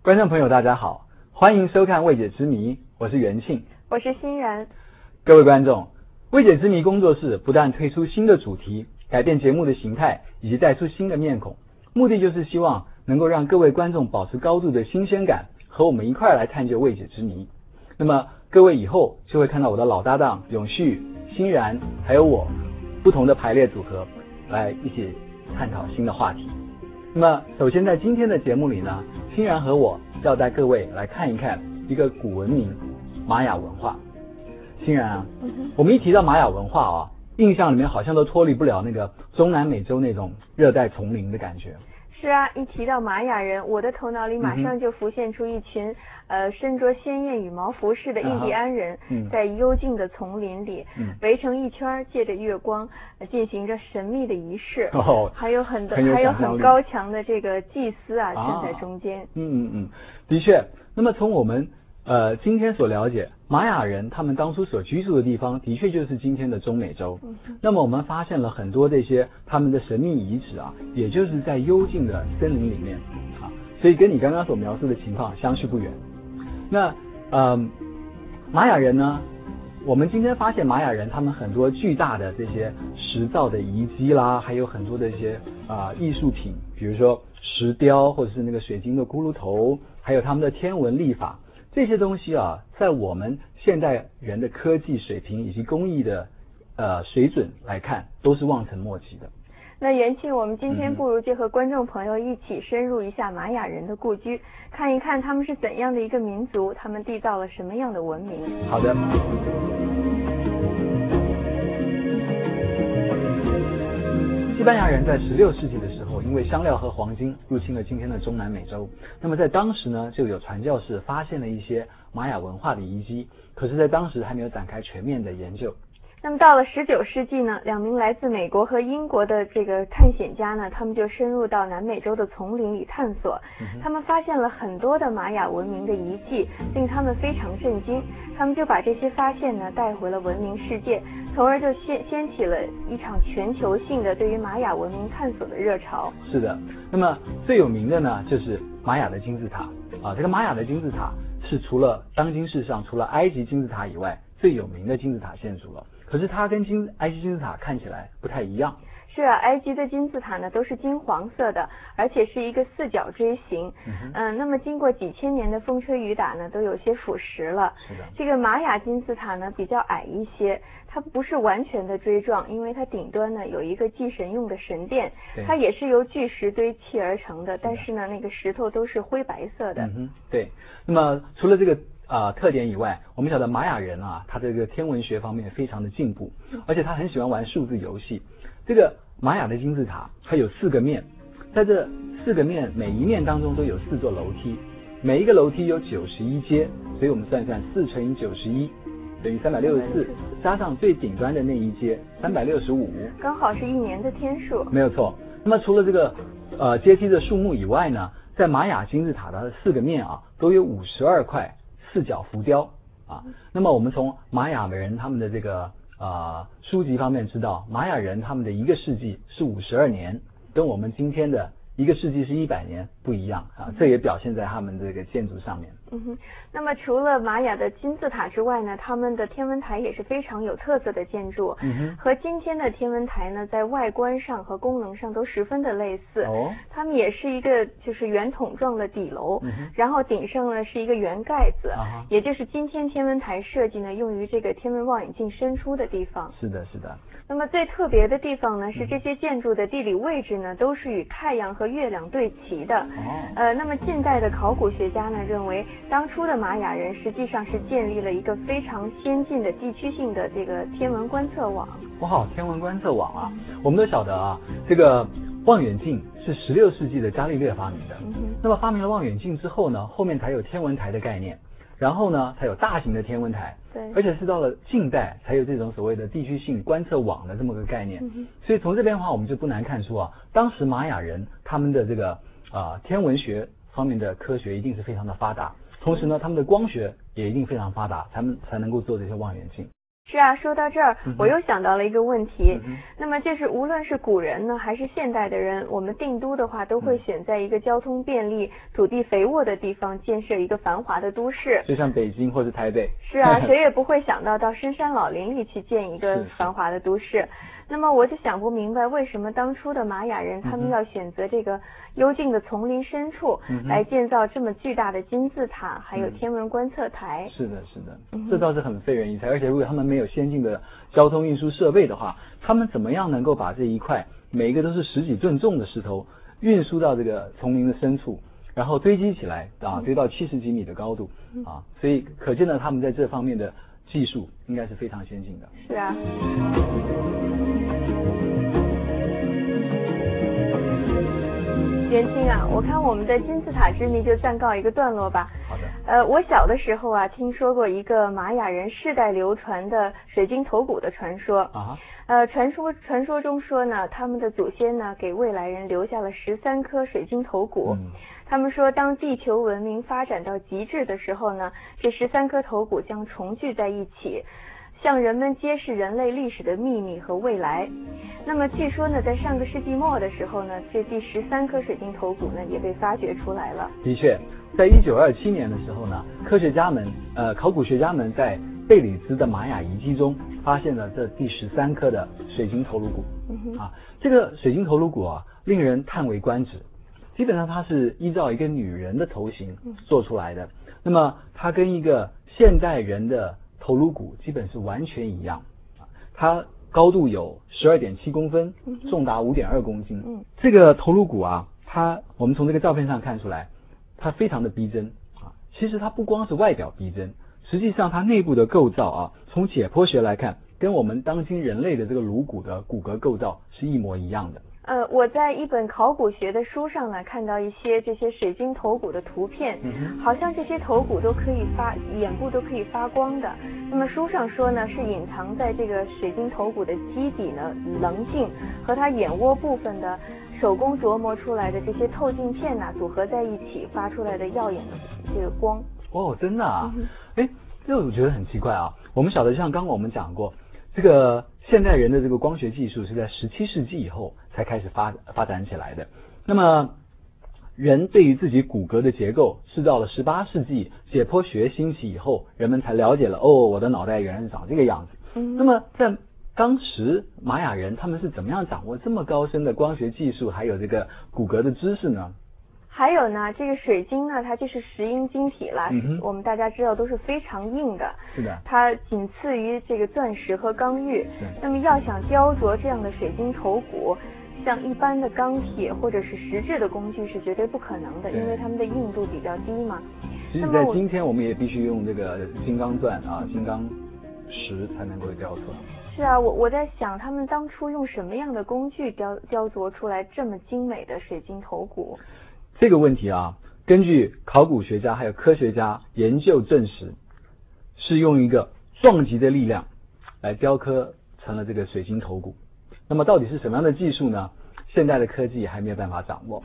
观众朋友大家好，欢迎收看未解之谜，我是元庆， 我是欣然。 各位观众，未解之谜工作室不但推出新的主题，改变节目的形态，以及带出新的面孔，目的就是希望能够让各位观众保持高度的新鲜感，和我们一块来探究未解之谜。那么各位以后就会看到我的老搭档永续、欣然还有我不同的排列组合，来一起探讨新的话题。那么首先在今天的节目里呢，欣然和我要带各位来看一看一个古文明玛雅文化。欣然啊，我们一提到玛雅文化啊，印象里面好像都脱离不了那个中南美洲那种热带丛林的感觉。 是啊，一提到玛雅人，我的头脑里马上就浮现出一群身着鲜艳羽毛服饰的印第安人，在幽静的丛林里围成一圈，借着月光进行着神秘的仪式，还有很高强的这个祭司啊站在中间。 的确。那么从我们今天所了解，玛雅人他们当初所居住的地方的确就是今天的中美洲。那么我们发现了很多这些他们的神秘遗址啊，也就是在幽静的森林里面啊，所以跟你刚刚所描述的情况相去不远。那玛雅人呢，我们今天发现玛雅人他们很多巨大的这些石造的遗迹啦，还有很多的一些艺术品，比如说石雕或者是那个水晶的骷髅头，还有他们的天文历法。这些东西啊，在我们现代人的科技水平以及工艺的水准来看，都是望尘莫及的。 那元庆，我们今天不如就和观众朋友一起深入一下玛雅人的故居，看一看他们是怎样的一个民族，他们缔造了什么样的文明。 好的。西班牙人在16世纪的时候，因为香料和黄金入侵了今天的中南美洲。那么在当时呢，就有传教士发现了一些玛雅文化的遗迹，可是在当时还没有展开全面的研究。 那么到了19世纪呢，两名来自美国和英国的这个探险家呢，他们就深入到南美洲的丛林里探索，他们发现了很多的玛雅文明的遗迹，令他们非常震惊。他们就把这些发现呢带回了文明世界，从而就掀起了一场全球性的对于玛雅文明探索的热潮。 是的，那么最有名的呢就是玛雅的金字塔啊。这个玛雅的金字塔是除了当今世上除了埃及金字塔以外最有名的金字塔建筑了。可是它跟埃及金字塔看起来不太一样。 是啊，埃及的金字塔呢都是金黄色的，而且是一个四角锥形。那么经过几千年的风吹雨打呢，都有些腐蚀了。 是的。 这个玛雅金字塔呢比较矮一些，它不是完全的锥状，因为它顶端呢有一个祭神用的神殿，它也是由巨石堆砌而成的，但是呢那个石头都是灰白色的。 对。那么除了这个特点以外，我们晓得玛雅人啊，他这个天文学方面非常的进步，而且他很喜欢玩数字游戏。这个玛雅的金字塔它有4个面，在这4个面每一面当中都有4座楼梯，每一个楼梯有91阶，所以我们算一算4乘以91等于364，加上最顶端的那一阶365， 刚好是1年的天数。 没有错。那么除了这个阶梯的数目以外呢，在玛雅金字塔的4个面啊都有52块4角浮雕啊。那么我们从玛雅人他们的这个书籍方面知道，玛雅人他们的1个世纪是52年，跟我们今天的1个世纪是100年不一样啊，这也表现在他们这个建筑上面。 那么除了玛雅的金字塔之外呢，他们的天文台也是非常有特色的建筑，和今天的天文台呢在外观上和功能上都十分的类似。他们也是一个就是圆筒状的底楼，然后顶上呢是一个圆盖子，也就是今天天文台设计呢用于这个天文望远镜伸出的地方。 是的，是的。 那么最特别的地方呢是这些建筑的地理位置呢都是与太阳和月亮对齐的。那么近代的考古学家呢认为，当初的玛雅人实际上是建立了一个非常先进的地区性的这个天文观测网。 哇，天文观测网啊！我们都晓得啊，这个望远镜是16世纪的伽利略发明的。那么发明了望远镜之后呢，后面才有天文台的概念，然后呢才有大型的天文台。 对。 而且是到了近代才有这种所谓的地区性观测网的这么个概念。所以从这边的话，我们就不难看出啊，当时玛雅人他们的这个天文学方面的科学一定是非常的发达，同时呢他们的光学也一定非常发达，才能够做这些望远镜。 是啊，说到这儿，我又想到了一个问题，那么就是无论是古人呢，还是现代的人，我们定都的话，都会选在一个交通便利、土地肥沃的地方建设一个繁华的都市， 就像北京或是台北。 是啊，谁也不会想到深山老林里去建一个繁华的都市。那么我就想不明白，为什么当初的玛雅人他们要选择这个幽静的丛林深处来建造这么巨大的金字塔，还有天文观测台？ 是的，是的，这倒是很费人意财。而且如果他们没有先进的交通运输设备的话，他们怎么样能够把这一块每一个都是10几吨重的石头运输到这个丛林的深处，然后堆积起来啊，堆到70几米的高度啊？所以可见呢，他们在这方面的技术应该是非常先进的。 是啊。元清啊，我看我们的金字塔之谜就暂告一个段落吧。 好的。 我小的时候啊，听说过一个玛雅人世代流传的水晶头骨的传说。 啊。 传说中说呢，他们的祖先呢给未来人留下了13颗水晶头骨。他们说，当地球文明发展到极致的时候呢，这13颗头骨将重聚在一起，向人们揭示人类历史的秘密和未来。那么据说呢，在上个世纪末的时候呢，这第13颗水晶头骨呢也被发掘出来了。 的确，在1927年的时候呢，考古学家们在贝里兹的玛雅遗迹中发现了这第13颗的水晶头颅骨。这个水晶头颅骨啊，令人叹为观止。基本上它是依照一个女人的头型做出来的，那么它跟一个现代人的头颅骨基本是完全一样，它高度有12.7公分，重达5.2公斤。这个头颅骨啊，我们从这个照片上看出来，它非常的逼真啊。其实它不光是外表逼真，实际上它内部的构造啊，从解剖学来看，跟我们当今人类的这个颅骨的骨骼构造是一模一样的。 我在一本考古学的书上呢，看到一些这些水晶头骨的图片，好像这些头骨都可以眼部都可以发光的。那么书上说呢，是隐藏在这个水晶头骨的基底呢棱镜和它眼窝部分的手工琢磨出来的这些透镜片组合在一起发出来的耀眼的这个光。 哦，真的啊？这我觉得很奇怪啊。我们晓得，像刚刚我们讲过，这个现代人的这个光学技术是在17世纪以后才开始发展起来的。那么人对于自己骨骼的结构是到了18世纪解剖学兴起以后，人们才了解了，我的脑袋原来是长这个样子。那么在当时玛雅人他们是怎么样掌握这么高深的光学技术还有这个骨骼的知识呢？ 还有呢，这个水晶呢，它就是石英晶体了，我们大家知道都是非常硬的， 是的， 它仅次于这个钻石和刚玉。那么要想雕琢这样的水晶头骨，像一般的钢铁或者是石质的工具是绝对不可能的，因为它们的硬度比较低嘛。 其实在今天我们也必须用这个金刚钻金刚石才能够雕出来。 是啊，我在想他们当初用什么样的工具雕琢出来这么精美的水晶头骨？ 这个问题啊，根据考古学家还有科学家研究证实，是用一个撞击的力量来雕刻成了这个水晶头骨。那么到底是什么样的技术呢？现代的科技还没有办法掌握。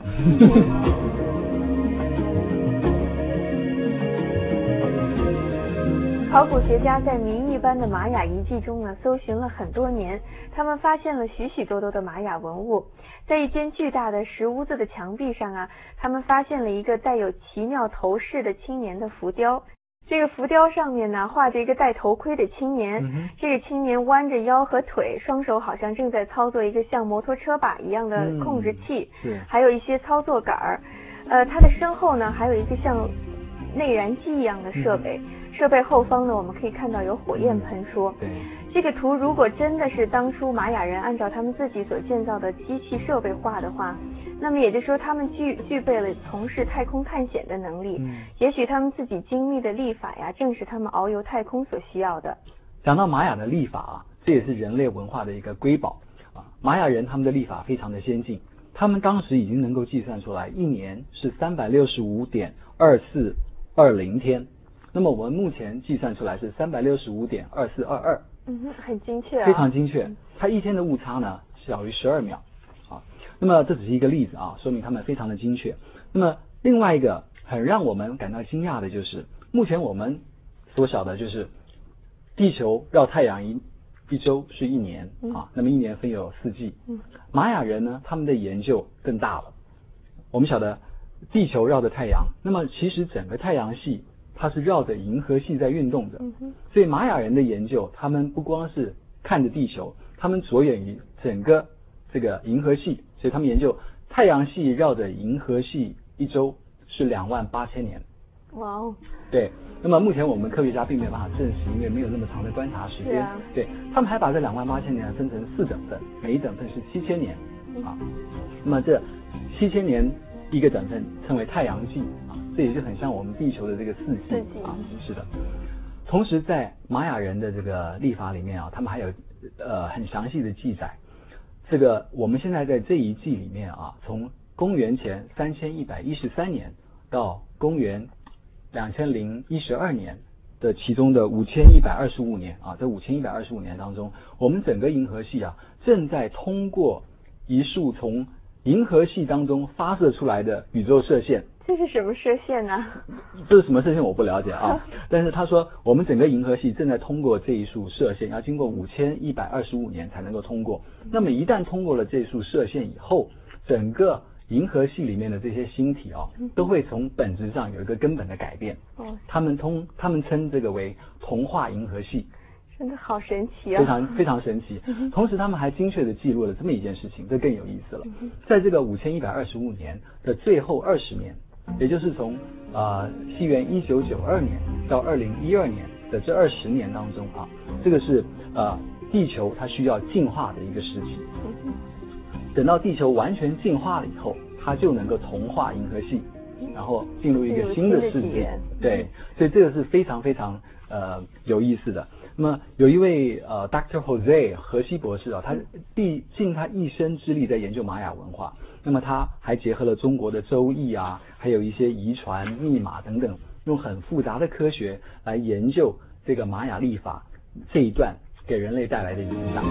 考古学家在谜一般的玛雅遗迹中呢，搜寻了很多年，他们发现了许许多多的玛雅文物。在一间巨大的石屋子的墙壁上啊，他们发现了一个带有奇妙头饰的青年的浮雕。这个浮雕上面呢，画着一个戴头盔的青年，这个青年弯着腰和腿，双手好像正在操作一个像摩托车把一样的控制器，还有一些操作杆儿。他的身后呢，还有一个像内燃机一样的设备。设备后方呢，我们可以看到有火焰喷出。这个图如果真的是当初玛雅人按照他们自己所建造的机器设备画的话，那么也就是说他们具备了从事太空探险的能力。也许他们自己精密的历法呀，正是他们遨游太空所需要的。 讲到玛雅的历法啊，这也是人类文化的一个瑰宝啊。玛雅人他们的历法非常的先进，他们当时已经能够计算出来一年是365.2420天。那么我们目前计算出来是365.2422， 很精确啊， 非常精确。它一天的误差呢小于12秒啊。那么这只是一个例子啊，说明他们非常的精确。那么另外一个很让我们感到惊讶的就是，目前我们所晓的就是地球绕太阳一周是1年啊，那么1年分有4季。玛雅人呢，他们的研究更大了。我们晓得地球绕着太阳，那么其实整个太阳系它是绕着银河系在运动的。所以玛雅人的研究，他们不光是看着地球，他们着眼于整个这个银河系，所以他们研究太阳系绕着银河系一周是28000年。 哇哦！ 对，那么目前我们科学家并没有办法证实，因为没有那么长的观察时间。对，他们还把这28000年分成4等份，每一等份是7000年啊。那么这7000年一个等份称为太阳纪啊，这也就很像我们地球的这个4季啊。是的。同时在玛雅人的这个历法里面啊，他们还有很详细的记载。这个我们现在在这一季里面啊，从公元前3113年到公元2012年的其中的5125年啊，这5125年当中，我们整个银河系啊正在通过一束从银河系当中发射出来的宇宙射线。 这是什么射线呢？ 这是什么射线我不了解啊，但是他说我们整个银河系正在通过这一束射线，要经过5125年才能够通过。那么一旦通过了这束射线以后，整个银河系里面的这些星体都会从本质上有一个根本的改变。他们称这个为同化银河系。 真的好神奇啊！ 非常神奇。同时他们还精确的记录了这么一件事情，这更有意思了。在这个5125年的最后20年，也就是从西元1992年到2012年的这20年当中啊，这个是地球它需要进化的一个时期。等到地球完全进化了以后，它就能够同化银河系，然后进入一个新的世界。对，所以这个是非常非常有意思的。那么有一位Dr. Jose 荷西博士啊，他尽他一生之力在研究玛雅文化。那么他还结合了中国的周易啊，还有一些遗传、密码等等，用很复杂的科学来研究这个玛雅历法这一段给人类带来的影响。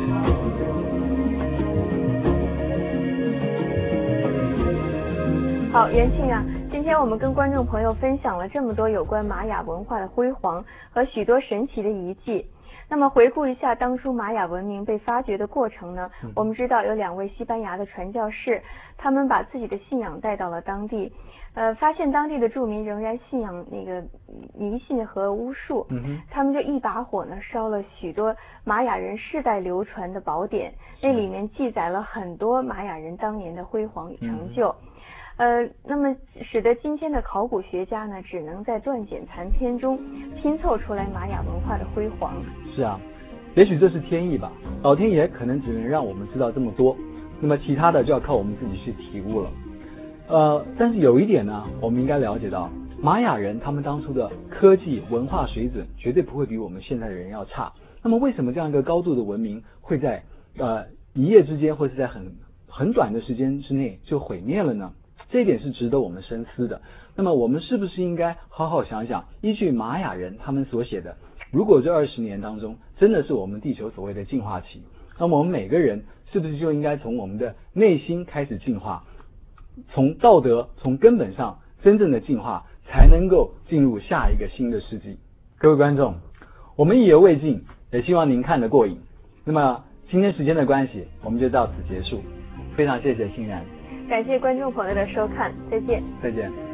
好，元庆啊，今天我们跟观众朋友分享了这么多有关玛雅文化的辉煌和许多神奇的遗迹。那么回顾一下当初玛雅文明被发掘的过程呢，我们知道有2位西班牙的传教士，他们把自己的信仰带到了当地，发现当地的住民仍然信仰那个迷信和巫术，他们就一把火呢烧了许多玛雅人世代流传的宝典，那里面记载了很多玛雅人当年的辉煌与成就。那么使得今天的考古学家呢，只能在断简残篇中拼凑出来玛雅文化的辉煌。 是啊，也许这是天意吧，老天爷可能只能让我们知道这么多，那么其他的就要靠我们自己去体悟了。但是有一点呢，我们应该了解到，玛雅人他们当初的科技文化水准绝对不会比我们现在的人要差。那么为什么这样一个高度的文明会在一夜之间，或是在很短的时间之内就毁灭了呢？这一点是值得我们深思的。那么我们是不是应该好好想想，依据玛雅人他们所写的，如果这20年当中真的是我们地球所谓的进化期，那么我们每个人是不是就应该从我们的内心开始进化，从道德从根本上真正的进化，才能够进入下一个新的世纪。各位观众，我们意犹未尽，也希望您看得过瘾。那么今天时间的关系，我们就到此结束。非常谢谢欣然， 感谢观众朋友的收看，再见。 再见。